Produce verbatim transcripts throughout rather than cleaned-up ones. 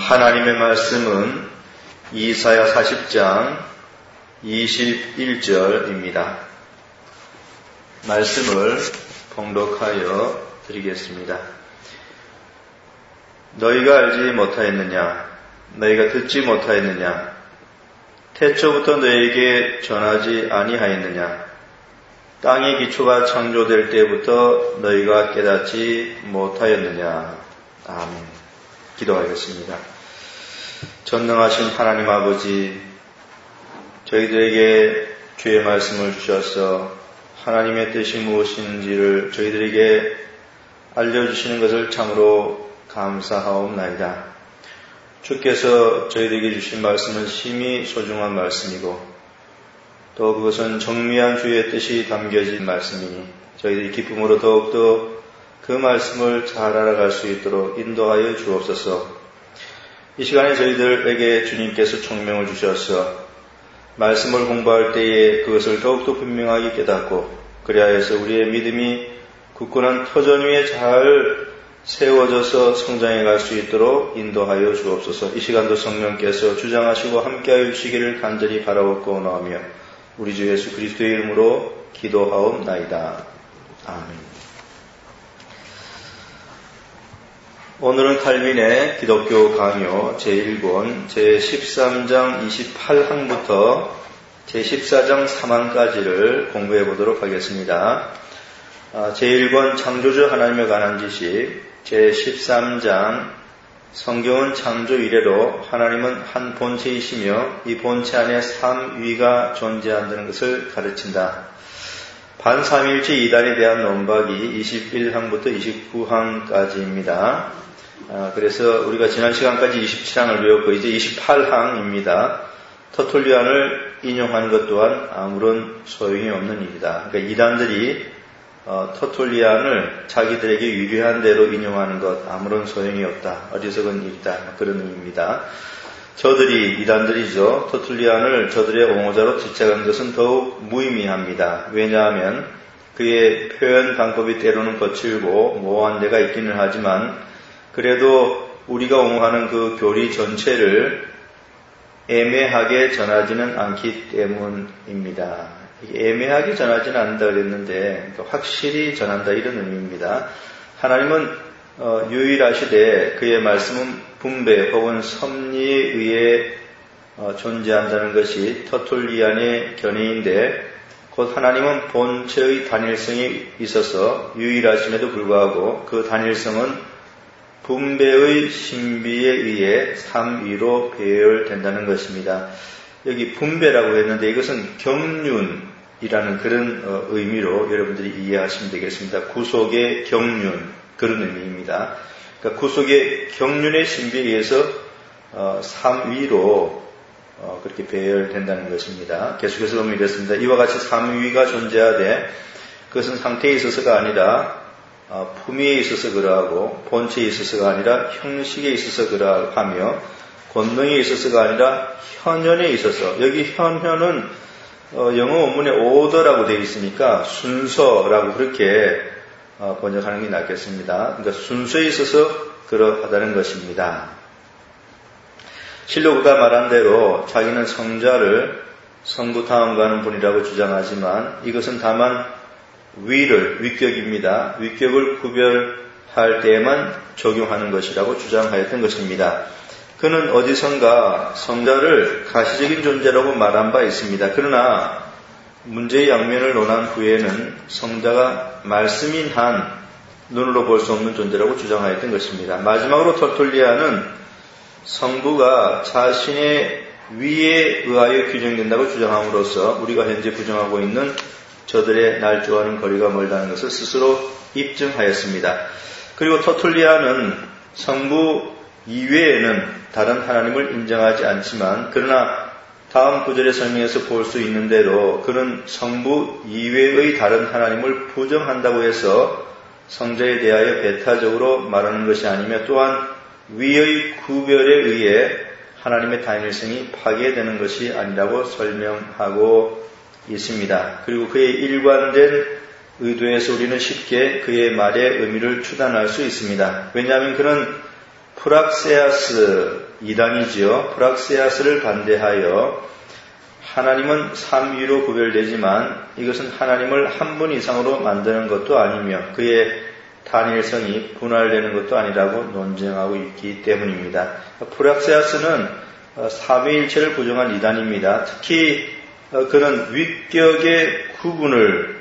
하나님의 말씀은 이사야 사십 장 이십일 절입니다. 말씀을 봉독하여 드리겠습니다. 너희가 알지 못하였느냐? 너희가 듣지 못하였느냐? 태초부터 너희에게 전하지 아니하였느냐? 땅의 기초가 창조될 때부터 너희가 깨닫지 못하였느냐? 아멘. 기도하겠습니다. 전능하신 하나님 아버지, 저희들에게 주의 말씀을 주셔서 하나님의 뜻이 무엇인지를 저희들에게 알려주시는 것을 참으로 감사하옵나이다. 주께서 저희들에게 주신 말씀은 심히 소중한 말씀이고 또 그것은 정밀한 주의 뜻이 담겨진 말씀이니 저희들이 기쁨으로 더욱더 그 말씀을 잘 알아갈 수 있도록 인도하여 주옵소서. 이 시간에 저희들에게 주님께서 총명을 주셔서 말씀을 공부할 때에 그것을 더욱더 분명하게 깨닫고 그리하여서 우리의 믿음이 굳건한 터전 위에 잘 세워져서 성장해 갈 수 있도록 인도하여 주옵소서. 이 시간도 성령께서 주장하시고 함께하여 주시기를 간절히 바라옵고 나오며 우리 주 예수 그리스도의 이름으로 기도하옵나이다. 아멘. 오늘은 칼빈의 기독교 강요 제일 권 제십삼 장 이십팔 항부터 제십사 장 삼 항까지를 공부해 보도록 하겠습니다. 제일 권 창조주 하나님에 관한 지식, 제십삼 장 성경은 창조 이래로 하나님은 한 본체이시며 이 본체 안에 삼위가 존재한다는 것을 가르친다. 반삼일체 이단에 대한 논박이 이십일 항부터 이십구 항까지입니다. 아, 그래서 우리가 지난 시간까지 이십칠 항을 배웠고 이제 이십팔 항입니다. 터툴리안을 인용하는 것 또한 아무런 소용이 없는 일이다. 그러니까 이단들이 어, 터툴리안을 자기들에게 유리한 대로 인용하는 것 아무런 소용이 없다. 어리석은 일이다. 그런 의미입니다. 저들이 이단들이죠. 터툴리안을 저들의 옹호자로 지적한 것은 더욱 무의미합니다. 왜냐하면 그의 표현 방법이 때로는 거칠고 모호한 데가 있기는 하지만 그래도 우리가 옹호하는 그 교리 전체를 애매하게 전하지는 않기 때문입니다. 애매하게 전하지는 않는다 그랬는데 확실히 전한다 이런 의미입니다. 하나님은 어, 유일하시되 그의 말씀은 분배 혹은 섭리에 의해 어, 존재한다는 것이 터툴리안의 견해인데 곧 하나님은 본체의 단일성이 있어서 유일하심에도 불구하고 그 단일성은 분배의 신비에 의해 삼위로 배열된다는 것입니다. 여기 분배라고 했는데 이것은 경륜이라는 그런 어, 의미로 여러분들이 이해하시면 되겠습니다. 구속의 경륜 그런 의미입니다. 그러니까 구속의 경륜의 신비에 의해서 어, 삼위로 어, 그렇게 배열된다는 것입니다. 계속해서 보면 이렇습니다. 이와 같이 삼위가 존재하되 그것은 상태에 있어서가 아니라 어, 품위에 있어서 그러하고 본체에 있어서가 아니라 형식에 있어서 그러하며 권능에 있어서가 아니라 현현에 있어서 여기 현현은 어, 영어 원문에 오더라고 되어 있으니까 순서라고 그렇게 어, 번역하는 게 낫겠습니다. 그러니까 순서에 있어서 그러하다는 것입니다. 실로 그가 말한 대로 자기는 성자를 성부 다음 가는 분이라고 주장하지만 이것은 다만 위를, 위격입니다. 위격을 구별할 때에만 적용하는 것이라고 주장하였던 것입니다. 그는 어디선가 성자를 가시적인 존재라고 말한 바 있습니다. 그러나 문제의 양면을 논한 후에는 성자가 말씀인 한 눈으로 볼 수 없는 존재라고 주장하였던 것입니다. 마지막으로 터툴리안은 성부가 자신의 위에 의하여 규정된다고 주장함으로써 우리가 현재 부정하고 있는 저들의 날조와는 거리가 멀다는 것을 스스로 입증하였습니다. 그리고 터툴리안은 성부 이외에는 다른 하나님을 인정하지 않지만 그러나 다음 구절의 설명에서 볼 수 있는 대로 그는 성부 이외의 다른 하나님을 부정한다고 해서 성자에 대하여 배타적으로 말하는 것이 아니며 또한 위의 구별에 의해 하나님의 단일성이 파괴되는 것이 아니라고 설명하고 있습니다. 그리고 그의 일관된 의도에서 우리는 쉽게 그의 말의 의미를 추단할 수 있습니다. 왜냐하면 그는 프락세아스 이단이지요. 프락세아스를 반대하여 하나님은 삼위로 구별되지만 이것은 하나님을 한 분 이상으로 만드는 것도 아니며 그의 단일성이 분할되는 것도 아니라고 논쟁하고 있기 때문입니다. 프락세아스는 삼위일체를 부정한 이단입니다. 특히 그는 위격의 구분을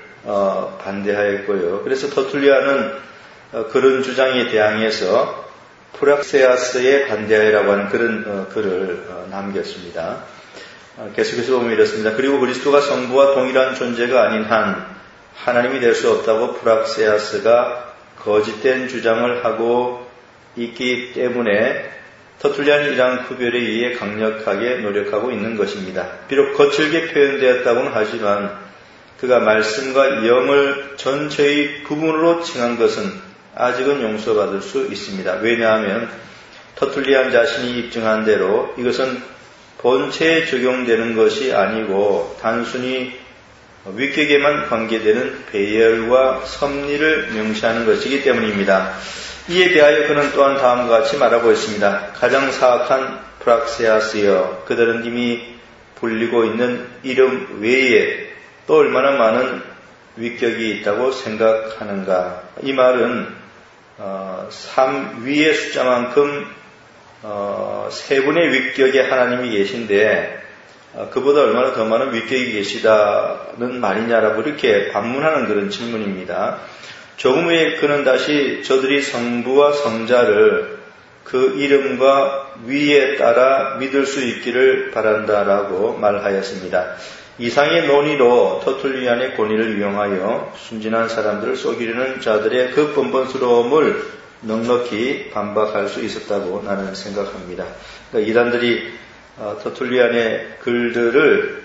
반대하였고요. 그래서 터툴리안은 그런 주장에 대항해서 프락세아스에 반대하라고 하는 그런 글을 남겼습니다. 계속해서 보면 이렇습니다. 그리고 그리스도가 성부와 동일한 존재가 아닌 한 하나님이 될 수 없다고 프락세아스가 거짓된 주장을 하고 있기 때문에 터툴리안이 이러한 구별에 의해 강력하게 노력하고 있는 것입니다. 비록 거칠게 표현되었다고는 하지만 그가 말씀과 영을 전체의 부분으로 칭한 것은 아직은 용서받을 수 있습니다. 왜냐하면 터툴리안 자신이 입증한 대로 이것은 본체에 적용되는 것이 아니고 단순히 위격에만 관계되는 배열과 섭리를 명시하는 것이기 때문입니다. 이에 대하여 그는 또한 다음과 같이 말하고 있습니다. 가장 사악한 프락세아스여, 그들은 이미 불리고 있는 이름 외에 또 얼마나 많은 위격이 있다고 생각하는가. 이 말은 어, 삼 위의 숫자만큼 어, 세 분의 위격에 하나님이 계신데 어, 그보다 얼마나 더 많은 위격이 계시다는 말이냐라고 이렇게 반문하는 그런 질문입니다. 조금 후에 그는 다시 저들이 성부와 성자를 그 이름과 위에 따라 믿을 수 있기를 바란다라고 말하였습니다. 이상의 논의로 터툴리안의 권위를 이용하여 순진한 사람들을 속이려는 자들의 그 번번스러움을 넉넉히 반박할 수 있었다고 나는 생각합니다. 그러니까 이단들이 터툴리안의 글들을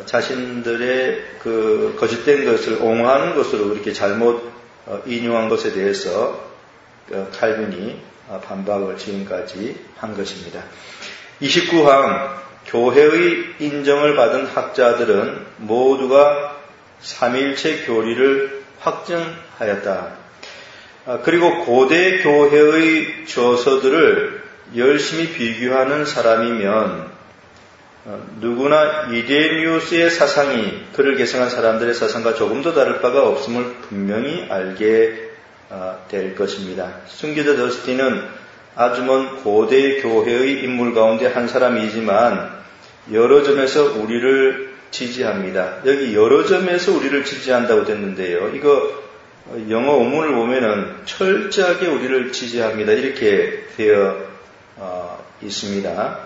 자신들의 그 거짓된 것을 옹호하는 것으로 이렇게 잘못 인용한 것에 대해서 칼빈이 반박을 지금까지 한 것입니다. 이십구 항 교회의 인정을 받은 학자들은 모두가 삼위일체 교리를 확증하였다. 그리고 고대 교회의 저서들을 열심히 비교하는 사람이면 누구나 이레니우스의 사상이 그를 계승한 사람들의 사상과 조금도 다를 바가 없음을 분명히 알게 될 것입니다. 순교자 더스틴은 아주 먼 고대 교회의 인물 가운데 한 사람이지만 여러 점에서 우리를 지지합니다. 여기 여러 점에서 우리를 지지한다고 됐는데요. 이거 영어 원문을 보면은 철저하게 우리를 지지합니다. 이렇게 되어 어, 있습니다.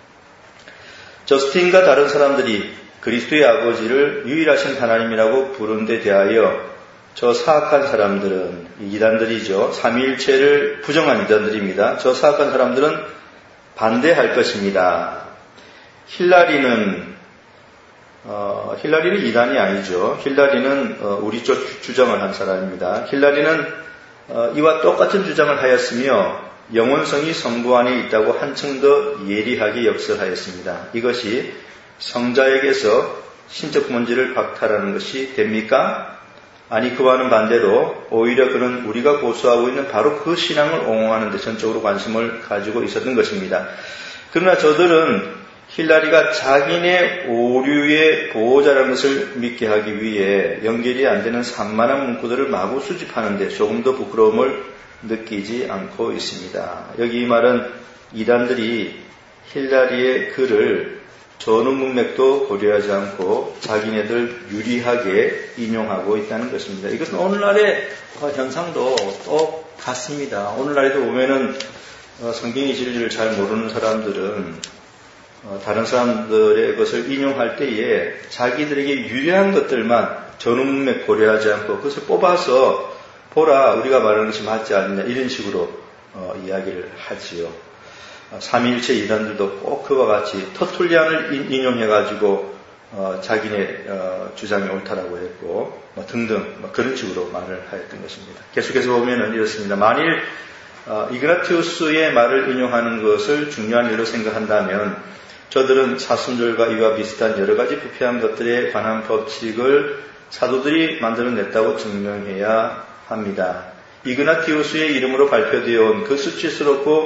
저스틴과 다른 사람들이 그리스도의 아버지를 유일하신 하나님이라고 부른 데 대하여 저 사악한 사람들은, 이단들이죠. 삼위일체를 부정한 이단들입니다. 저 사악한 사람들은 반대할 것입니다. 힐라리는 어, 힐라리는 이단이 아니죠. 힐라리는 어, 우리 쪽 주장을 한 사람입니다. 힐라리는 어, 이와 똑같은 주장을 하였으며 영원성이 성부 안에 있다고 한층 더 예리하게 역설하였습니다. 이것이 성자에게서 신적 본질을 박탈하는 것이 됩니까? 아니, 그와는 반대로 오히려 그는 우리가 고수하고 있는 바로 그 신앙을 옹호하는 데 전적으로 관심을 가지고 있었던 것입니다. 그러나 저들은 힐라리가 자기네 오류의 보호자라는 것을 믿게 하기 위해 연결이 안 되는 산만한 문구들을 마구 수집하는데 조금 더 부끄러움을 느끼지 않고 있습니다. 여기 이 말은 이단들이 힐라리의 글을 전후 문맥도 고려하지 않고 자기네들 유리하게 인용하고 있다는 것입니다. 이것은 오늘날의 현상도 똑같습니다. 오늘날에도 보면은 성경의 진리를 잘 모르는 사람들은 다른 사람들의 것을 인용할 때에 자기들에게 유리한 것들만 전후 문맥 고려하지 않고 그것을 뽑아서 보라, 우리가 말하는 것이 맞지 않느냐, 이런 식으로 어, 이야기를 하지요. 삼위일체 이단들도 꼭 그와 같이 터툴리안을 인용해가지고 어, 자기네 어, 주장이 옳다라고 했고 뭐 등등 뭐 그런 식으로 말을 하였던 것입니다. 계속해서 보면은 이렇습니다. 만일 어, 이그나티우스의 말을 인용하는 것을 중요한 일로 생각한다면 저들은 사순절과 이와 비슷한 여러 가지 부패한 것들에 관한 법칙을 사도들이 만들어냈다고 증명해야 합니다. 이그나티우스의 이름으로 발표되어 온 그 수치스럽고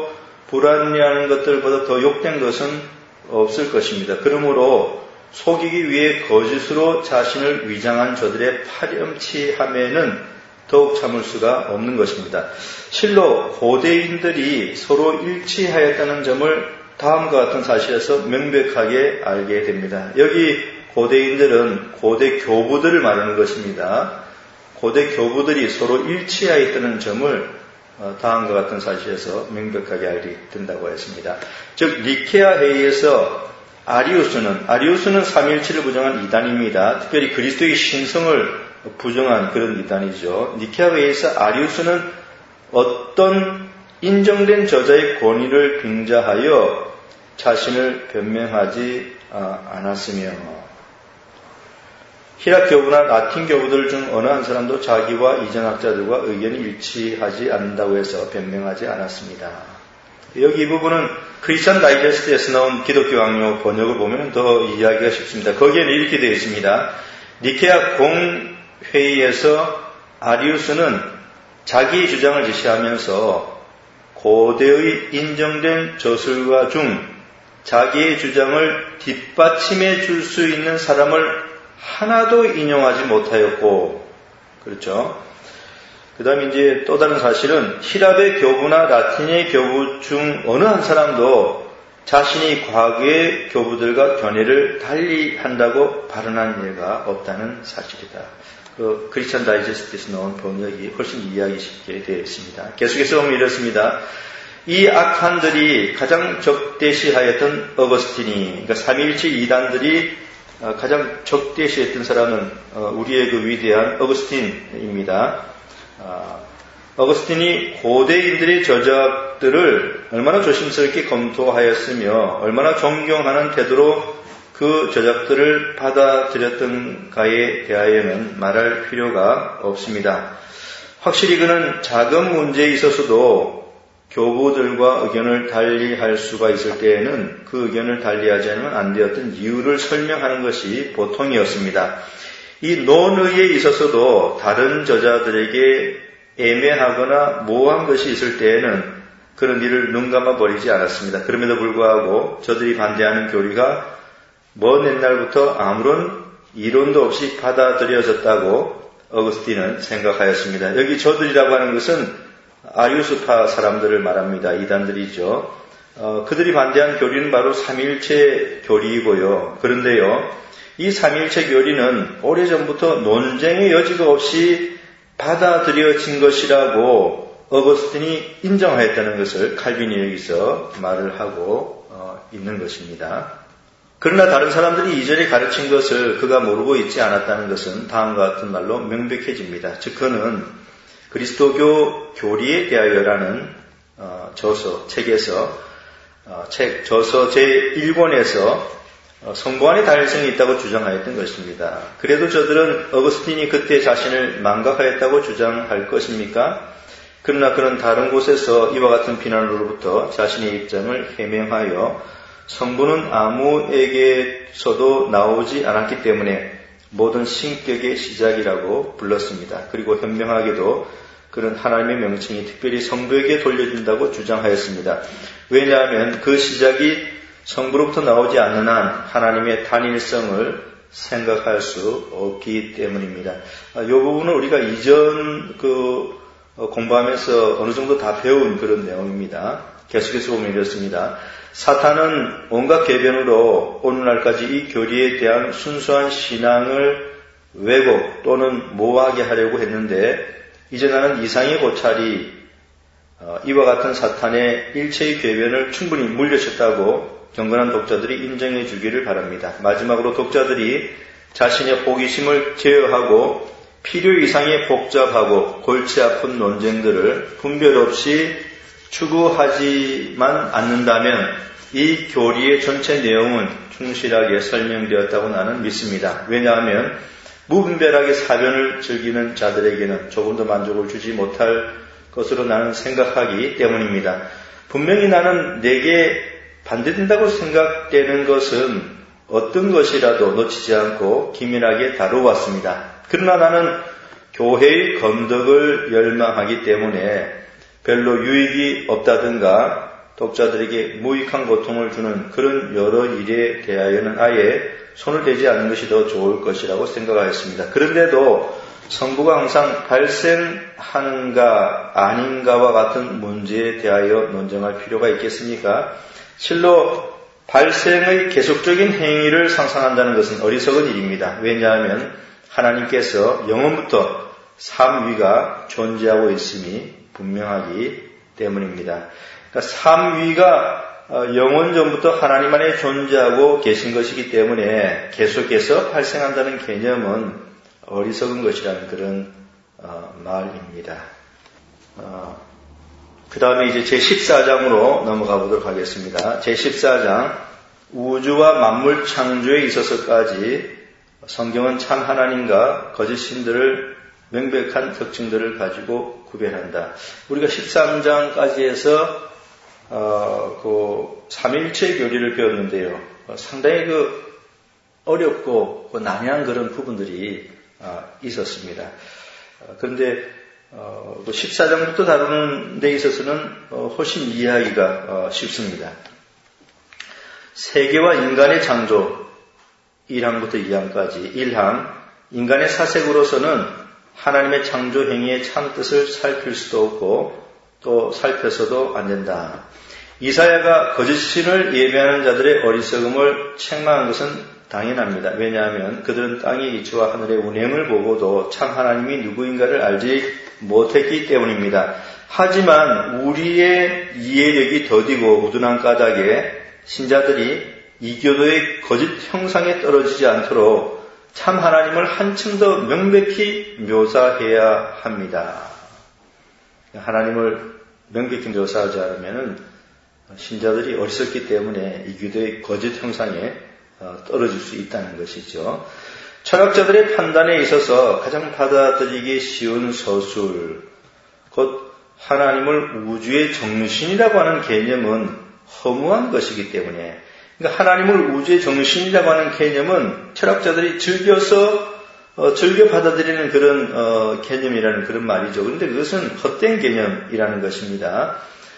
불합리하는 것들보다 더 욕된 것은 없을 것입니다. 그러므로 속이기 위해 거짓으로 자신을 위장한 저들의 파렴치함에는 더욱 참을 수가 없는 것입니다. 실로 고대인들이 서로 일치하였다는 점을 다음과 같은 사실에서 명백하게 알게 됩니다. 여기 고대인들은 고대 교부들을 말하는 것입니다. 고대 교부들이 서로 일치하였다는 점을 다음과 같은 사실에서 명백하게 알게 된다고 했습니다. 즉 니케아 회의에서 아리우스는 아리우스는 삼위일체를 부정한 이단입니다. 특별히 그리스도의 신성을 부정한 그런 이단이죠. 니케아 회의에서 아리우스는 어떤 인정된 저자의 권위를 빙자하여 자신을 변명하지 않았으며 히라 교부나 라틴 교부들 중 어느 한 사람도 자기와 이전학자들과 의견이 일치하지 않는다고 해서 변명하지 않았습니다. 여기 이 부분은 크리스천 다이제스트에서 나온 기독교 강요 번역을 보면 더 이해하기가 쉽습니다. 거기에는 이렇게 되어 있습니다. 니케아 공회의에서 아리우스는 자기의 주장을 제시하면서 고대의 인정된 저술가 중 자기의 주장을 뒷받침해 줄 수 있는 사람을 하나도 인용하지 못하였고, 그렇죠? 그 다음에 이제 또 다른 사실은 히랍의 교부나 라틴의 교부 중 어느 한 사람도 자신이 과거의 교부들과 견해를 달리 한다고 발언한 예가 없다는 사실이다. 그 크리스천 다이제스트에서 나온 번역이 훨씬 이해하기 쉽게 되어 있습니다. 계속해서 보면 이렇습니다. 이 악한들이 가장 적대시하였던 어거스틴이, 그러니까 삼위일체 이단들이 가장 적대시했던 사람은 우리의 그 위대한 어거스틴입니다. 어거스틴이 고대인들의 저작들을 얼마나 조심스럽게 검토하였으며 얼마나 존경하는 태도로 그 저작들을 받아들였던가에 대하여는 말할 필요가 없습니다. 확실히 그는 작은 문제에 있어서도 교부들과 의견을 달리할 수가 있을 때에는 그 의견을 달리하지 않으면 안 되었던 이유를 설명하는 것이 보통이었습니다. 이 논의에 있어서도 다른 저자들에게 애매하거나 모호한 것이 있을 때에는 그런 일을 눈감아 버리지 않았습니다. 그럼에도 불구하고 저들이 반대하는 교리가 먼 옛날부터 아무런 이론도 없이 받아들여졌다고 어거스틴은 생각하였습니다. 여기 저들이라고 하는 것은 아리우스파 사람들을 말합니다. 이단들이죠. 어, 그들이 반대한 교리는 바로 삼위일체 교리이고요. 그런데요, 이 삼위일체 교리는 오래전부터 논쟁의 여지가 없이 받아들여진 것이라고 어거스틴이 인정하였다는 것을 칼빈이 여기서 말을 하고 어, 있는 것입니다. 그러나 다른 사람들이 이전에 가르친 것을 그가 모르고 있지 않았다는 것은 다음과 같은 말로 명백해집니다. 즉 그는 그리스도교 교리에 대하여라는 어, 저서, 책에서 어, 책, 저서 제일 권에서 어, 성부 안에 다일성이 있다고 주장하였던 것입니다. 그래도 저들은 어거스틴이 그때 자신을 망각하였다고 주장할 것입니까? 그러나 그는 다른 곳에서 이와 같은 비난으로부터 자신의 입장을 해명하여 성부는 아무에게서도 나오지 않았기 때문에 모든 신격의 시작이라고 불렀습니다. 그리고 현명하게도 그는 하나님의 명칭이 특별히 성부에게 돌려진다고 주장하였습니다. 왜냐하면 그 시작이 성부로부터 나오지 않는 한 하나님의 단일성을 생각할 수 없기 때문입니다. 이 부분은 우리가 이전 그 공부하면서 어느 정도 다 배운 그런 내용입니다. 계속해서 보면 이렇습니다. 사탄은 온갖 궤변으로 오늘날까지 이 교리에 대한 순수한 신앙을 왜곡 또는 모호하게 하려고 했는데 이제 나는 이상의 고찰이 이와 같은 사탄의 일체의 궤변을 충분히 물리쳤다고 경건한 독자들이 인정해 주기를 바랍니다. 마지막으로 독자들이 자신의 호기심을 제어하고 필요 이상의 복잡하고 골치 아픈 논쟁들을 분별 없이 추구하지만 않는다면 이 교리의 전체 내용은 충실하게 설명되었다고 나는 믿습니다. 왜냐하면 무분별하게 사변을 즐기는 자들에게는 조금도 만족을 주지 못할 것으로 나는 생각하기 때문입니다. 분명히 나는 내게 반대된다고 생각되는 것은 어떤 것이라도 놓치지 않고 기민하게 다루어왔습니다. 그러나 나는 교회의 건덕을 열망하기 때문에 별로 유익이 없다든가 독자들에게 무익한 고통을 주는 그런 여러 일에 대하여는 아예 손을 대지 않는 것이 더 좋을 것이라고 생각하였습니다. 그런데도 성부가 항상 발생하는가 아닌가와 같은 문제에 대하여 논쟁할 필요가 있겠습니까? 실로 발생의 계속적인 행위를 상상한다는 것은 어리석은 일입니다. 왜냐하면 하나님께서 영원부터 삼위가 존재하고 있음이 분명하기 때문입니다. 그러니까 삼위가 영원 전부터 하나님 안에 존재하고 계신 것이기 때문에 계속해서 발생한다는 개념은 어리석은 것이라는 그런 어, 말입니다. 어, 그 다음에 이제 제십사 장으로 넘어가 보도록 하겠습니다. 제십사 장 우주와 만물 창조에 있어서까지 성경은 참 하나님과 거짓 신들을 명백한 특징들을 가지고 구별한다. 우리가 십삼 장까지 해서 어, 그 삼일체 교리를 배웠는데요. 어, 상당히 그 어렵고 그 난해한 그런 부분들이 어, 있었습니다. 어, 그런데 어, 그 십사 장부터 다루는 데 있어서는 어, 훨씬 이해하기가 어, 쉽습니다. 세계와 인간의 창조 일 항부터 이 항까지 일 항 인간의 사색으로서는 하나님의 창조 행위의 참 뜻을 살필 수도 없고 또 살펴서도 안 된다. 이사야가 거짓신을 예배하는 자들의 어리석음을 책망한 것은 당연합니다. 왜냐하면 그들은 땅의 이치와 하늘의 운행을 보고도 참 하나님이 누구인가를 알지 못했기 때문입니다. 하지만 우리의 이해력이 더디고 우둔한 까닭에 신자들이 이교도의 거짓 형상에 떨어지지 않도록 참 하나님을 한층 더 명백히 묘사해야 합니다. 하나님을 명백히 묘사하지 않으면 신자들이 어리석기 때문에 이교도의 거짓 형상에 떨어질 수 있다는 것이죠. 철학자들의 판단에 있어서 가장 받아들이기 쉬운 서술, 곧 하나님을 우주의 정신이라고 하는 개념은 허무한 것이기 때문에, 그러니까 하나님을 우주의 정신이라고 하는 개념은 철학자들이 즐겨서 어, 즐겨 받아들이는 그런 어, 개념이라는 그런 말이죠. 그런데 그것은 헛된 개념이라는 것입니다.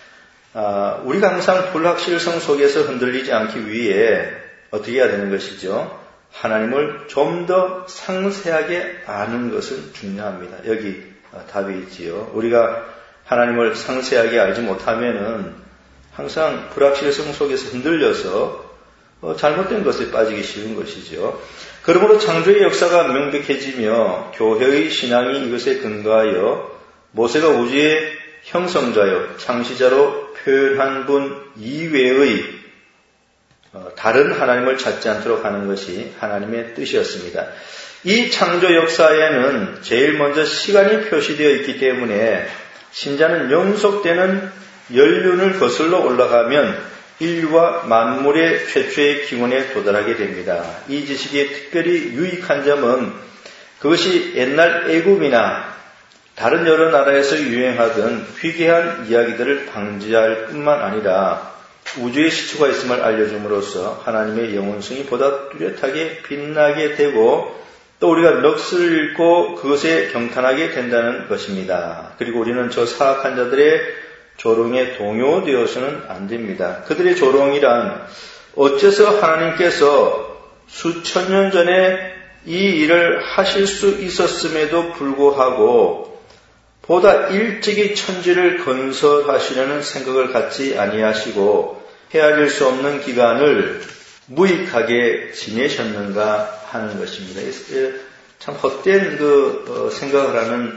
아, 우리가 항상 불확실성 속에서 흔들리지 않기 위해 어떻게 해야 되는 것이죠? 하나님을 좀 더 상세하게 아는 것은 중요합니다. 여기 어, 답이 있지요. 우리가 하나님을 상세하게 알지 못하면은 항상 불확실성 속에서 흔들려서 어, 잘못된 것에 빠지기 쉬운 것이죠. 그러므로 창조의 역사가 명백해지며 교회의 신앙이 이것에 근거하여 모세가 우주의 형성자요 창시자로 표현한 분 이외의 어, 다른 하나님을 찾지 않도록 하는 것이 하나님의 뜻이었습니다. 이 창조 역사에는 제일 먼저 시간이 표시되어 있기 때문에 신자는 영속되는 연륜을 거슬러 올라가면 인류와 만물의 최초의 기원에 도달하게 됩니다. 이 지식이 특별히 유익한 점은 그것이 옛날 애굽이나 다른 여러 나라에서 유행하던 희귀한 이야기들을 방지할 뿐만 아니라 우주의 시초가 있음을 알려줌으로써 하나님의 영원성이 보다 뚜렷하게 빛나게 되고 또 우리가 넋을 잃고 그것에 경탄하게 된다는 것입니다. 그리고 우리는 저 사악한 자들의 조롱에 동요되어서는 안 됩니다. 그들의 조롱이란 어째서 하나님께서 수천 년 전에 이 일을 하실 수 있었음에도 불구하고 보다 일찍이 천지를 건설하시려는 생각을 갖지 아니하시고 헤아릴 수 없는 기간을 무익하게 지내셨는가 하는 것입니다. 참 헛된 그 생각을 하는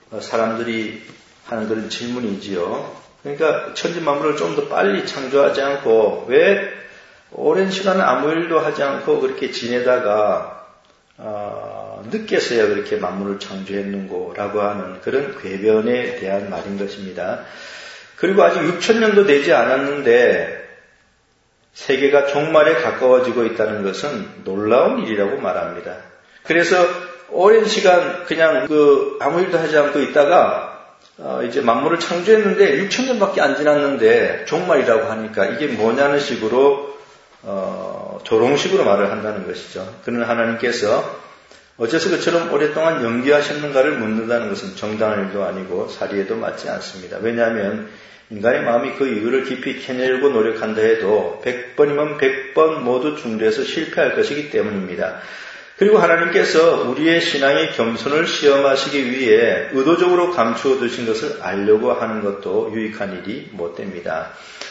사람들이 하는 그런 질문이지요. 그러니까 천지 만물을 좀 더 빨리 창조하지 않고 왜 오랜 시간 아무 일도 하지 않고 그렇게 지내다가 어, 늦게서야 그렇게 만물을 창조했는고라고 하는 그런 궤변에 대한 말인 것입니다. 그리고 아직 육천 년도 되지 않았는데 세계가 종말에 가까워지고 있다는 것은 놀라운 일이라고 말합니다. 그래서 오랜 시간 그냥 그 아무 일도 하지 않고 있다가 어, 이제 만물을 창조했는데 육천 년밖에 안 지났는데 종말이라고 하니까 이게 뭐냐는 식으로 어, 조롱식으로 말을 한다는 것이죠. 그러나 하나님께서 어째서 그처럼 오랫동안 연기하셨는가를 묻는다는 것은 정당한 일도 아니고 사리에도 맞지 않습니다. 왜냐하면 인간의 마음이 그 이유를 깊이 캐내려고 노력한다 해도 백 번이면 백 번 모두 중대해서 실패할 것이기 때문입니다. 그리고 하나님께서 우리의 신앙의 겸손을 시험하시기 위해 의도적으로 감추어 두신 것을 알려고 하는 것도 유익한 일이 못됩니다.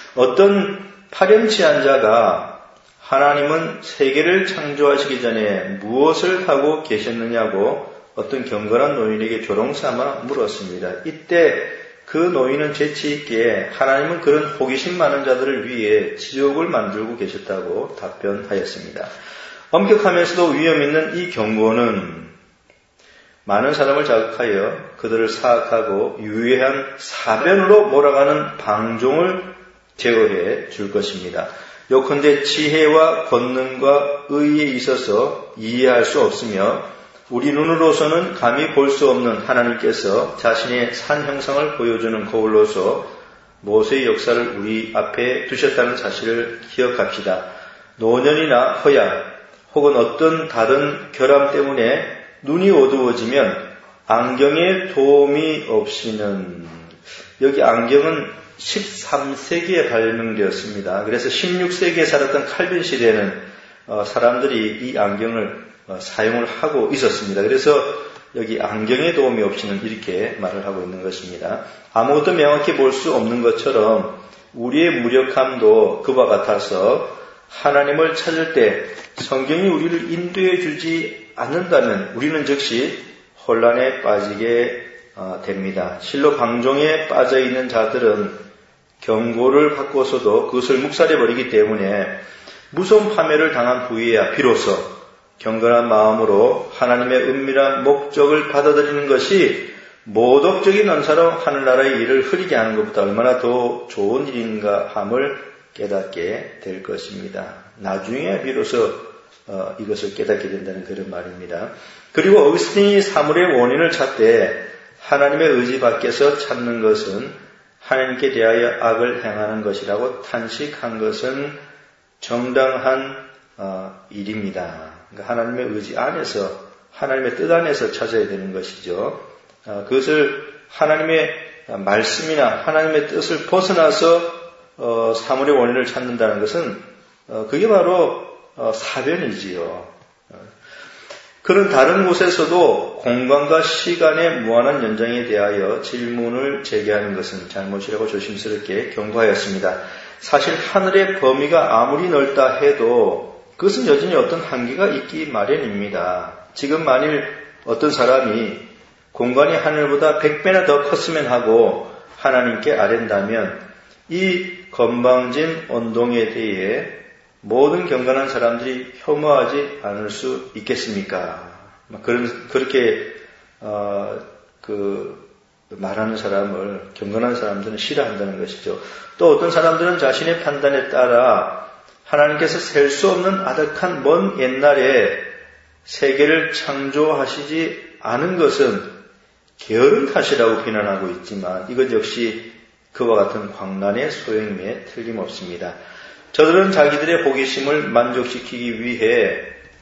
어떤 파렴치한 자가 하나님은 세계를 창조하시기 전에 무엇을 하고 계셨느냐고 어떤 경건한 노인에게 조롱삼아 물었습니다. 이때 그 노인은 재치있게 하나님은 그런 호기심 많은 자들을 위해 지옥을 만들고 계셨다고 답변하였습니다. 엄격하면서도 위험 있는 이 경고는 많은 사람을 자극하여 그들을 사악하고 유해한 사변으로 몰아가는 방종을 제어해 줄 것입니다. 요컨대 지혜와 권능과 의에 있어서 이해할 수 없으며 우리 눈으로서는 감히 볼 수 없는 하나님께서 자신의 산 형상을 보여주는 거울로서 모세의 역사를 우리 앞에 두셨다는 사실을 기억합시다. 노년이나 허약 혹은 어떤 다른 결함 때문에 눈이 어두워지면 안경의 도움이 없이는, 여기 안경은 십삼 세기에 발명되었습니다. 그래서 십육 세기에 살았던 칼빈 시대에는 사람들이 이 안경을 사용을 하고 있었습니다. 그래서 여기 안경의 도움이 없이는 이렇게 말을 하고 있는 것입니다. 아무것도 명확히 볼 수 없는 것처럼 우리의 무력함도 그와 같아서 하나님을 찾을 때 성경이 우리를 인도해 주지 않는다면 우리는 즉시 혼란에 빠지게 됩니다. 실로 방종에 빠져 있는 자들은 경고를 받고서도 그것을 묵살해버리기 때문에 무서운 파멸을 당한 후에야 비로소 경건한 마음으로 하나님의 은밀한 목적을 받아들이는 것이 모독적인 언사로 하늘나라의 일을 흐리게 하는 것보다 얼마나 더 좋은 일인가 함을 깨닫게 될 것입니다. 나중에 비로소 어, 이것을 깨닫게 된다는 그런 말입니다. 그리고 어거스틴이 사물의 원인을 찾되 하나님의 의지 밖에서 찾는 것은 하나님께 대하여 악을 행하는 것이라고 탄식한 것은 정당한 어, 일입니다. 그러니까 하나님의 의지 안에서, 하나님의 뜻 안에서 찾아야 되는 것이죠. 어, 그것을 하나님의 말씀이나 하나님의 뜻을 벗어나서 어, 사물의 원인을 찾는다는 것은 어, 그게 바로 어, 사변이지요. 어, 그런 다른 곳에서도 공간과 시간의 무한한 연장에 대하여 질문을 제기하는 것은 잘못이라고 조심스럽게 경고하였습니다. 사실 하늘의 범위가 아무리 넓다 해도 그것은 여전히 어떤 한계가 있기 마련입니다. 지금 만일 어떤 사람이 공간이 하늘보다 백 배나 더 컸으면 하고 하나님께 아랜다면 이 건방진 언동에 대해 모든 경건한 사람들이 혐오하지 않을 수 있겠습니까? 그런, 그렇게, 어, 그, 말하는 사람을 경건한 사람들은 싫어한다는 것이죠. 또 어떤 사람들은 자신의 판단에 따라 하나님께서 셀 수 없는 아득한 먼 옛날에 세계를 창조하시지 않은 것은 게으른 탓이라고 비난하고 있지만 이것 역시 그와 같은 광란의 소용임에 틀림없습니다. 저들은 자기들의 호기심을 만족시키기 위해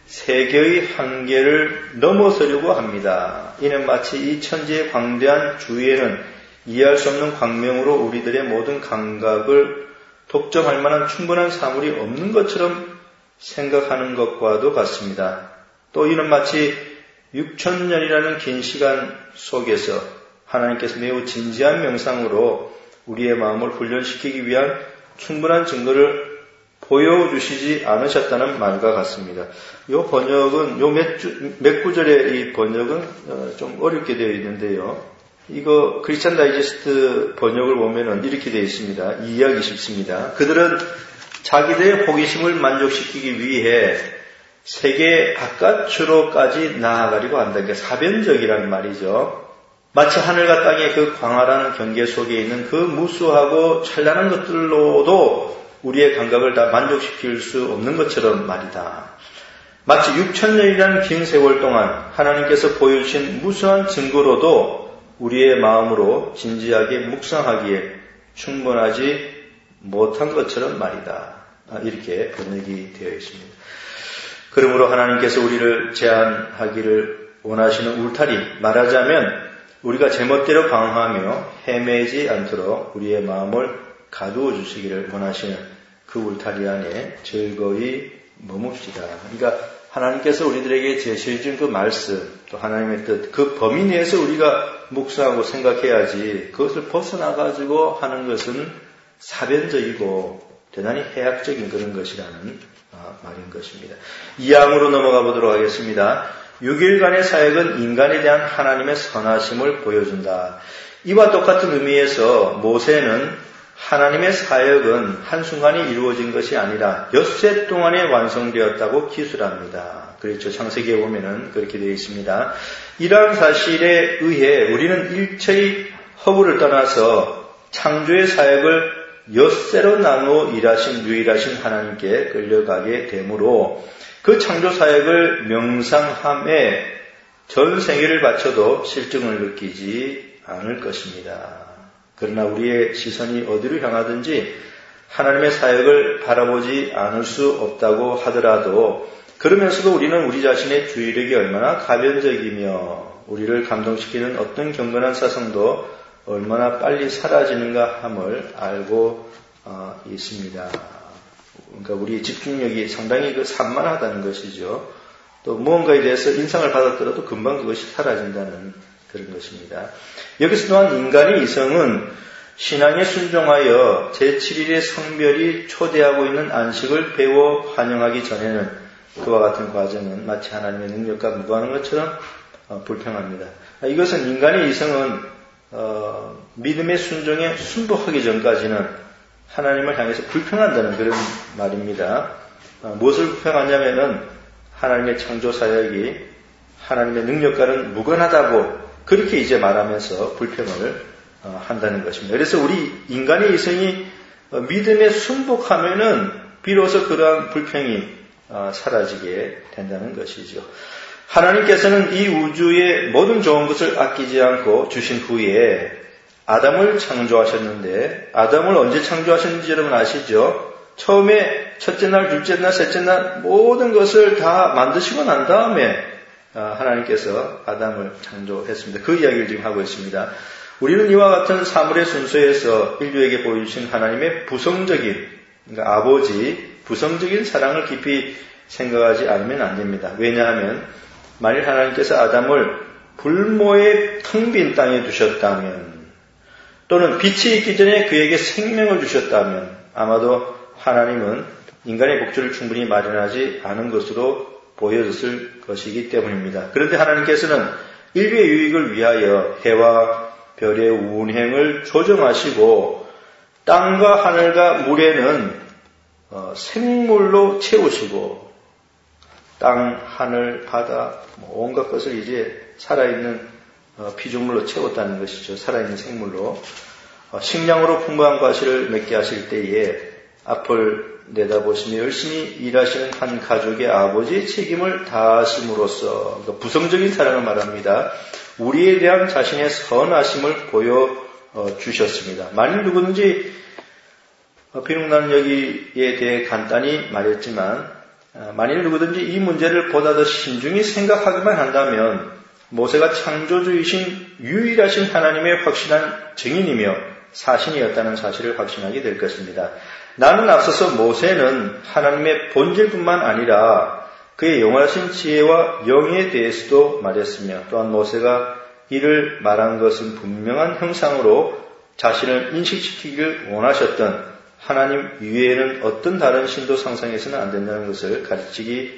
세계의 한계를 넘어서려고 합니다. 이는 마치 이 천지의 광대한 주위에는 이해할 수 없는 광명으로 우리들의 모든 감각을 독점할 만한 충분한 사물이 없는 것처럼 생각하는 것과도 같습니다. 또 이는 마치 육천 년이라는 긴 시간 속에서 하나님께서 매우 진지한 명상으로 우리의 마음을 훈련시키기 위한 충분한 증거를 보여주시지 않으셨다는 말과 같습니다. 이 번역은, 요 몇, 주, 몇 구절의 이 번역은 좀 어렵게 되어 있는데요. 이거 크리스찬 다이제스트 번역을 보면은 이렇게 되어 있습니다. 이해하기 쉽습니다. 그들은 자기들의 호기심을 만족시키기 위해 세계 바깥으로까지 나아가려고 한다. 그러니까 사변적이라는 말이죠. 마치 하늘과 땅의 그 광활한 경계 속에 있는 그 무수하고 찬란한 것들로도 우리의 감각을 다 만족시킬 수 없는 것처럼 말이다. 마치 육천 년이라는 긴 세월 동안 하나님께서 보여주신 무수한 증거로도 우리의 마음으로 진지하게 묵상하기에 충분하지 못한 것처럼 말이다. 이렇게 번역이 되어 있습니다. 그러므로 하나님께서 우리를 제한하기를 원하시는 울타리, 말하자면 우리가 제멋대로 방황하며 헤매지 않도록 우리의 마음을 가두어 주시기를 원하시는 그 울타리 안에 즐거이 머뭅시다. 그러니까 하나님께서 우리들에게 제시해준 그 말씀, 또 하나님의 뜻, 그 범위 내에서 우리가 묵상하고 생각해야지 그것을 벗어나가지고 하는 것은 사변적이고 대단히 해악적인 그런 것이라는 말인 것입니다. 이 항으로 넘어가 보도록 하겠습니다. 육 일간의 사역은 인간에 대한 하나님의 선하심을 보여준다. 이와 똑같은 의미에서 모세는 하나님의 사역은 한순간에 이루어진 것이 아니라 엿새 동안에 완성되었다고 기술합니다. 그렇죠. 창세기에 보면은 그렇게 되어 있습니다. 이러한 사실에 의해 우리는 일체의 허구를 떠나서 창조의 사역을 엿새로 나누어 일하신 유일하신 하나님께 끌려가게 되므로 그 창조 사역을 명상함에 전 생애를 바쳐도 실증을 느끼지 않을 것입니다. 그러나 우리의 시선이 어디로 향하든지 하나님의 사역을 바라보지 않을 수 없다고 하더라도 그러면서도 우리는 우리 자신의 주의력이 얼마나 가변적이며 우리를 감동시키는 어떤 경건한 사상도 얼마나 빨리 사라지는가 함을 알고 어, 있습니다. 그러니까 우리의 집중력이 상당히 그 산만하다는 것이죠. 또 무언가에 대해서 인상을 받았더라도 금방 그것이 사라진다는 그런 것입니다. 여기서 또한 인간의 이성은 신앙에 순종하여 제칠 일의 성별이 초대하고 있는 안식을 배워 환영하기 전에는 그와 같은 과정은 마치 하나님의 능력과 무관한 것처럼 어, 불평합니다. 이것은 인간의 이성은 어, 믿음의 순종에 순복하기 전까지는 하나님을 향해서 불평한다는 그런 말입니다. 어, 무엇을 불평하냐면은 하나님의 창조 사역이 하나님의 능력과는 무관하다고 그렇게 이제 말하면서 불평을 어, 한다는 것입니다. 그래서 우리 인간의 이성이 어, 믿음에 순복하면은 비로소 그러한 불평이 어, 사라지게 된다는 것이죠. 하나님께서는 이 우주의 모든 좋은 것을 아끼지 않고 주신 후에 아담을 창조하셨는데 아담을 언제 창조하셨는지 여러분 아시죠? 처음에 첫째 날, 둘째 날, 셋째 날 모든 것을 다 만드시고 난 다음에 하나님께서 아담을 창조했습니다. 그 이야기를 지금 하고 있습니다. 우리는 이와 같은 사물의 순서에서 인류에게 보여주신 하나님의 부성적인, 그러니까 아버지, 부성적인 사랑을 깊이 생각하지 않으면 안 됩니다. 왜냐하면 만일 하나님께서 아담을 불모의 텅 빈 땅에 두셨다면 또는 빛이 있기 전에 그에게 생명을 주셨다면 아마도 하나님은 인간의 복주를 충분히 마련하지 않은 것으로 보여졌을 것이기 때문입니다. 그런데 하나님께서는 인류의 유익을 위하여 해와 별의 운행을 조정하시고 땅과 하늘과 물에는 생물로 채우시고 땅, 하늘, 바다 온갖 것을 이제 살아있는 피조물로 채웠다는 것이죠. 살아있는 생물로. 식량으로 풍부한 과실을 맺게 하실 때에 앞을 내다보시며 열심히 일하시는 한 가족의 아버지의 책임을 다하심으로써 그러니까 부성적인 사랑을 말합니다. 우리에 대한 자신의 선하심을 보여주셨습니다. 만일 누구든지 비록 나는 여기에 대해 간단히 말했지만 만일 누구든지 이 문제를 보다 더 신중히 생각하기만 한다면 모세가 창조주이신 유일하신 하나님의 확실한 증인이며 사신이었다는 사실을 확신하게 될 것입니다. 나는 앞서서 모세는 하나님의 본질뿐만 아니라 그의 영원하신 지혜와 영에 대해서도 말했으며 또한 모세가 이를 말한 것은 분명한 형상으로 자신을 인식시키기를 원하셨던 하나님 위에는 어떤 다른 신도 상상해서는 안 된다는 것을 가르치기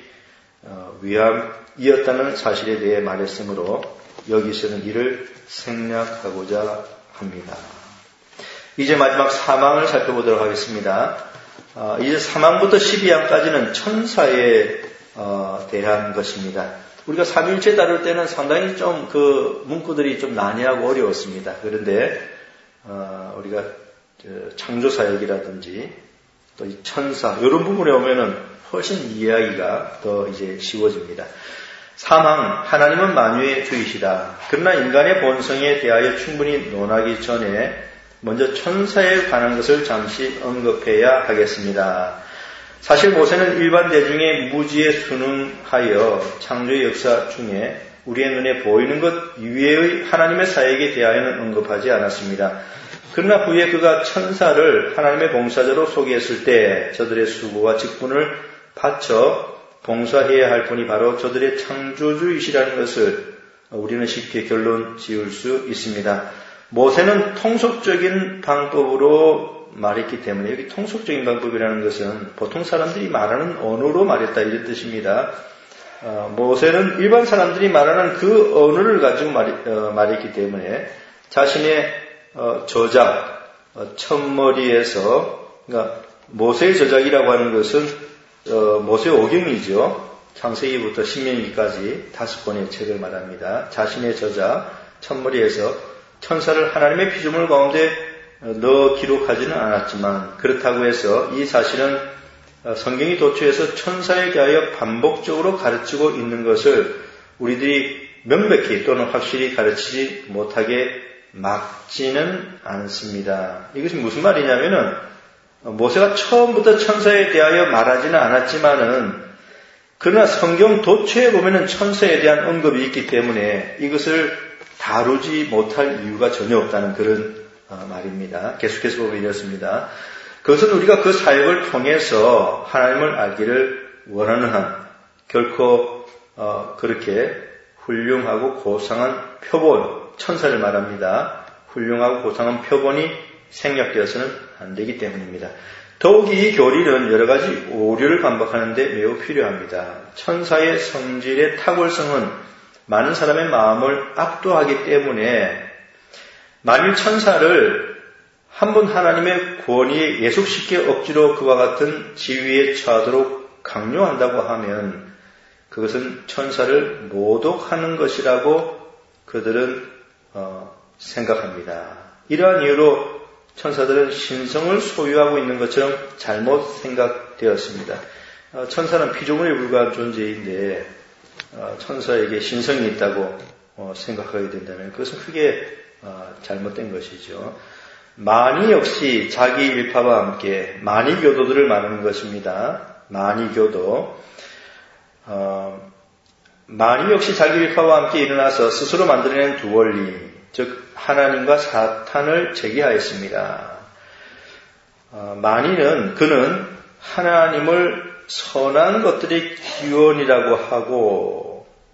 위함이었다는 사실에 대해 말했으므로 여기서는 이를 생략하고자 합니다. 이제 마지막 사망을 살펴보도록 하겠습니다. 이제 사망부터 십이 항까지는 천사에 대한 것입니다. 우리가 삼일체 다룰 때는 상당히 좀 그 문구들이 좀 난해하고 어려웠습니다. 그런데 우리가 창조사역이라든지 또 이 천사 이런 부분에 오면은 훨씬 이해하기가 더 이제 쉬워집니다. 사망, 하나님은 만유의 주이시다. 그러나 인간의 본성에 대하여 충분히 논하기 전에 먼저 천사에 관한 것을 잠시 언급해야 하겠습니다. 사실 모세는 일반 대중의 무지에 순응하여 창조의 역사 중에 우리의 눈에 보이는 것 이외의 하나님의 사역에 대하여는 언급하지 않았습니다. 그러나 후에 그가 천사를 하나님의 봉사자로 소개했을 때 저들의 수고와 직분을 바쳐 봉사해야 할 분이 바로 저들의 창조주이시라는 것을 우리는 쉽게 결론 지을 수 있습니다. 모세는 통속적인 방법으로 말했기 때문에, 여기 통속적인 방법이라는 것은 보통 사람들이 말하는 언어로 말했다 이런 뜻입니다. 어, 모세는 일반 사람들이 말하는 그 언어를 가지고 말, 어, 말했기 때문에 자신의 어, 저작, 어, 첫머리에서, 그러니까 모세의 저작이라고 하는 것은 어, 모세 오경이죠. 창세기부터 신명기까지 다섯 권의 책을 말합니다. 자신의 저작, 첫머리에서 천사를 하나님의 피조물 가운데 넣어 기록하지는 않았지만, 그렇다고 해서 이 사실은 성경이 도처에서 천사에 대하여 반복적으로 가르치고 있는 것을 우리들이 명백히 또는 확실히 가르치지 못하게 막지는 않습니다. 이것이 무슨 말이냐면은 모세가 처음부터 천사에 대하여 말하지는 않았지만은, 그러나 성경 도처에 보면은 천사에 대한 언급이 있기 때문에 이것을 다루지 못할 이유가 전혀 없다는 그런 말입니다. 계속해서 보면 이렇습니다. 그것은 우리가 그 사역을 통해서 하나님을 알기를 원하는 한 결코 어, 그렇게 훌륭하고 고상한 표본, 천사를 말합니다. 훌륭하고 고상한 표본이 생략되어서는 안 되기 때문입니다. 더욱이 이 교리는 여러 가지 오류를 반박하는 데 매우 필요합니다. 천사의 성질의 탁월성은 많은 사람의 마음을 압도하기 때문에, 만일 천사를 한 번 하나님의 권위에 예속시켜 억지로 그와 같은 지위에 처하도록 강요한다고 하면 그것은 천사를 모독하는 것이라고 그들은 어, 생각합니다. 이러한 이유로 천사들은 신성을 소유하고 있는 것처럼 잘못 생각되었습니다. 어, 천사는 피조물에 불과한 존재인데 어, 천사에게 신성이 있다고 어, 생각하게 된다면 그것은 크게 어, 잘못된 것이죠. 마니 역시 자기 일파와 함께 마니교도들을 말하는 것입니다. 마니교도. 어, 마니 역시 자기 일파와 함께 일어나서 스스로 만들어낸 두 원리, 즉 하나님과 사탄을 제기하였습니다. 어, 마니는 그는 하나님을 선한 것들의 기원이라고 하고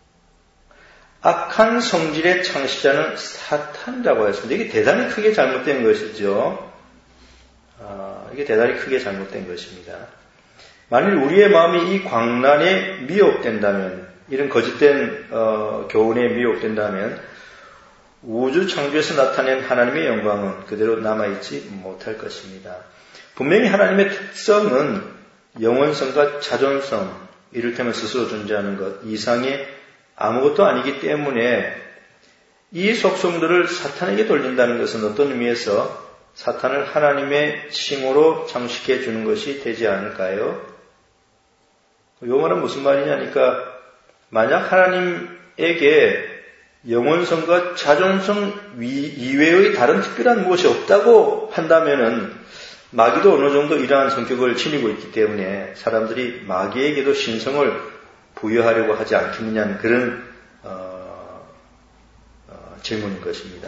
악한 성질의 창시자는 사탄이라고 했습니다. 이게 대단히 크게 잘못된 것이죠. 어, 이게 대단히 크게 잘못된 것입니다. 만일 우리의 마음이 이 광란에 미혹된다면, 이런 거짓된 어, 교훈에 미혹된다면 우주 창조에서 나타낸 하나님의 영광은 그대로 남아있지 못할 것입니다. 분명히 하나님의 특성은 영원성과 자존성, 이를테면 스스로 존재하는 것 이상의 아무것도 아니기 때문에 이 속성들을 사탄에게 돌린다는 것은 어떤 의미에서 사탄을 하나님의 칭호로 장식해 주는 것이 되지 않을까요? 이 말은 무슨 말이냐니까, 만약 하나님에게 영원성과 자존성 이외의 다른 특별한 무엇이 없다고 한다면은 마귀도 어느 정도 이러한 성격을 지니고 있기 때문에 사람들이 마귀에게도 신성을 부여하려고 하지 않겠느냐는 그런 어, 어, 질문인 것입니다.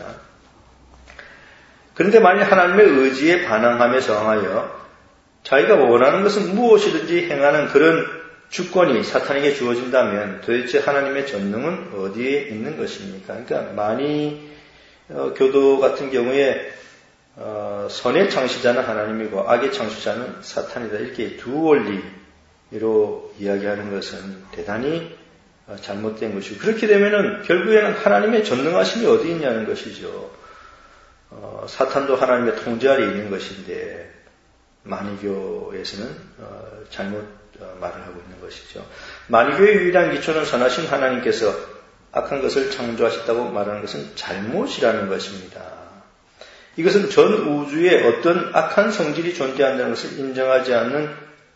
그런데 만약 하나님의 의지에 반항하며 저항하여 자기가 원하는 것은 무엇이든지 행하는 그런 주권이 사탄에게 주어진다면 도대체 하나님의 전능은 어디에 있는 것입니까? 그러니까 마니 어, 교도 같은 경우에 어, 선의 창시자는 하나님이고 악의 창시자는 사탄이다, 이렇게 두 원리로 이야기하는 것은 대단히 어, 잘못된 것이고, 그렇게 되면은 결국에는 하나님의 전능하심이 어디 있냐는 것이죠. 어, 사탄도 하나님의 통제 아래 있는 것인데 마니교에서는 어, 잘못 어, 말을 하고 있는 것이죠. 마니교의 유일한 기초는 선하신 하나님께서 악한 것을 창조하셨다고 말하는 것은 잘못이라는 것입니다. 이것은 전 우주에 어떤 악한 성질이 존재한다는 것을 인정하지 않는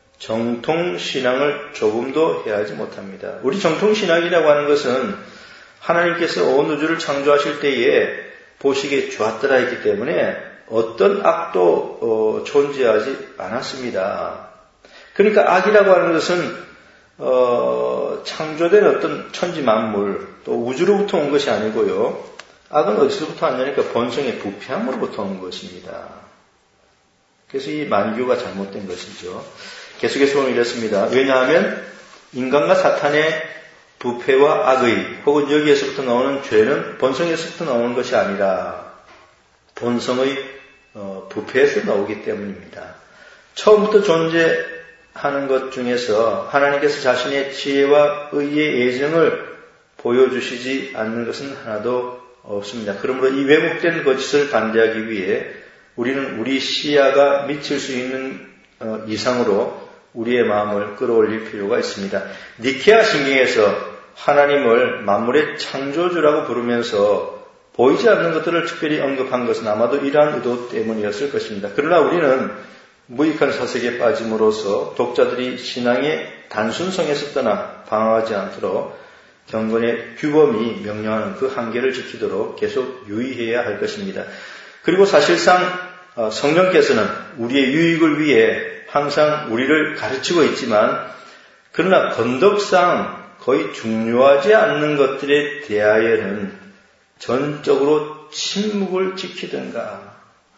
정통신앙을 조금도 해하지 못합니다. 우리 정통신앙이라고 하는 것은 하나님께서 온 우주를 창조하실 때에 보시기에 좋았더라 했기 때문에 어떤 악도 어, 존재하지 않았습니다. 그러니까 악이라고 하는 것은 어, 창조된 어떤 천지 만물, 또 우주로부터 온 것이 아니고요. 악은 어디서부터 왔냐니까 본성의 부패함으로부터 온 것입니다. 그래서 이 만유가 잘못된 것이죠. 계속해서 보면 이렇습니다. 왜냐하면 인간과 사탄의 부패와 악의 혹은 여기에서부터 나오는 죄는 본성에서부터 나오는 것이 아니라 본성의 어, 부패에서 나오기 때문입니다. 처음부터 존재하는 것 중에서 하나님께서 자신의 지혜와 의의 예정을 보여주시지 않는 것은 하나도 없습니다. 그러므로 이 왜곡된 거짓을 반대하기 위해 우리는 우리 시야가 미칠 수 있는 어, 이상으로 우리의 마음을 끌어올릴 필요가 있습니다. 니케아 신경에서 하나님을 만물의 창조주라고 부르면서 보이지 않는 것들을 특별히 언급한 것은 아마도 이러한 의도 때문이었을 것입니다. 그러나 우리는 무익한 사색에 빠짐으로써 독자들이 신앙의 단순성에서 떠나 방황하지 않도록 경건의 규범이 명령하는 그 한계를 지키도록 계속 유의해야 할 것입니다. 그리고 사실상 성령께서는 우리의 유익을 위해 항상 우리를 가르치고 있지만 그러나 건덕상 거의 중요하지 않는 것들에 대하여는 전적으로 침묵을 지키든가.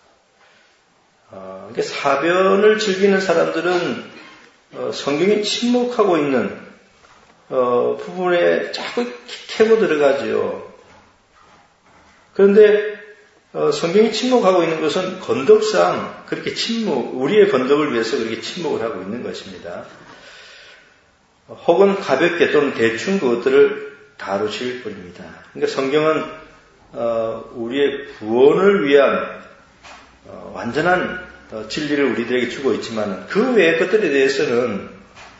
어, 그러니까 사변을 즐기는 사람들은 어, 성경이 침묵하고 있는 어, 부분에 자꾸 캐고 들어가죠. 그런데 어, 성경이 침묵하고 있는 것은 건덕상 그렇게 침묵, 우리의 건덕을 위해서 그렇게 침묵을 하고 있는 것입니다. 혹은 가볍게 또는 대충 그것들을 다루실 뿐입니다. 그러니까 성경은 어, 우리의 구원을 위한 어, 완전한 어, 진리를 우리들에게 주고 있지만 그 외의 것들에 대해서는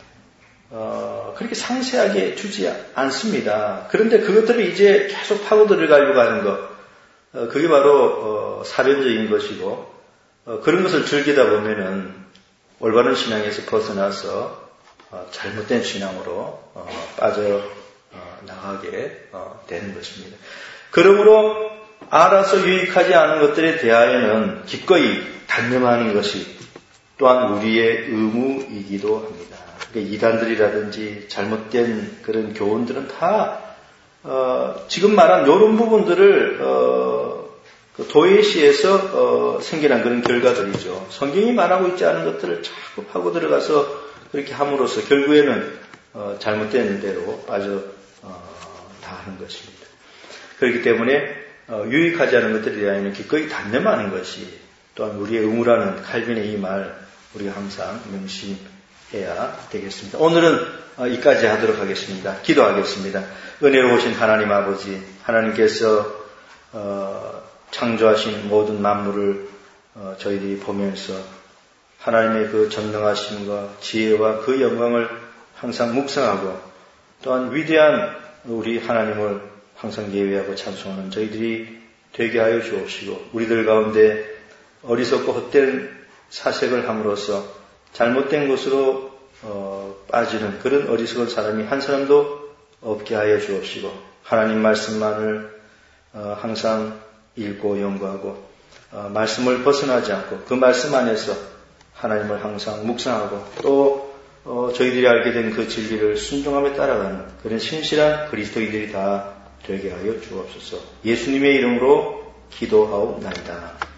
어, 그렇게 상세하게 주지 않습니다. 그런데 그것들을 이제 계속 파고 들어가려고 하는 것, 어, 그게 바로 어, 사변적인 것이고 어, 그런 것을 즐기다 보면은 올바른 신앙에서 벗어나서 어, 잘못된 신앙으로 어, 빠져 어, 나가게 어, 되는 것입니다. 그러므로 알아서 유익하지 않은 것들에 대하여는 기꺼이 단념하는 것이 또한 우리의 의무이기도 합니다. 그러니까 이단들이라든지 잘못된 그런 교훈들은 다 어, 지금 말한 이런 부분들을 어, 그 도예시에서 어, 생겨난 그런 결과들이죠. 성경이 말하고 있지 않은 것들을 자꾸 파고 들어가서 그렇게 함으로써 결국에는 어, 잘못된 대로 빠져 어, 나가는 것입니다. 그렇기 때문에 어, 유익하지 않은 것들에 대하여는 기꺼이 단념하는 것이 또한 우리의 의무라는 칼빈의 이 말 우리가 항상 명심해야 되겠습니다. 오늘은 어, 이까지 하도록 하겠습니다. 기도하겠습니다. 은혜로우신 하나님 아버지, 하나님께서 어, 창조하신 모든 만물을 어, 저희들이 보면서 하나님의 그 전능하심과 지혜와 그 영광을 항상 묵상하고 또한 위대한 우리 하나님을 항상 예배하고 찬송하는 저희들이 되게 하여 주옵시고 우리들 가운데 어리석고 헛된 사색을 함으로써 잘못된 것으로 어, 빠지는 그런 어리석은 사람이 한 사람도 없게 하여 주옵시고 하나님 말씀만을 어, 항상 읽고 연구하고 어, 말씀을 벗어나지 않고 그 말씀 안에서 하나님을 항상 묵상하고 또 어, 저희들이 알게 된 그 진리를 순종하며 따라가는 그런 신실한 그리스도인들이 다 되게 하여 주옵소서. 예수님의 이름으로 기도하옵나이다.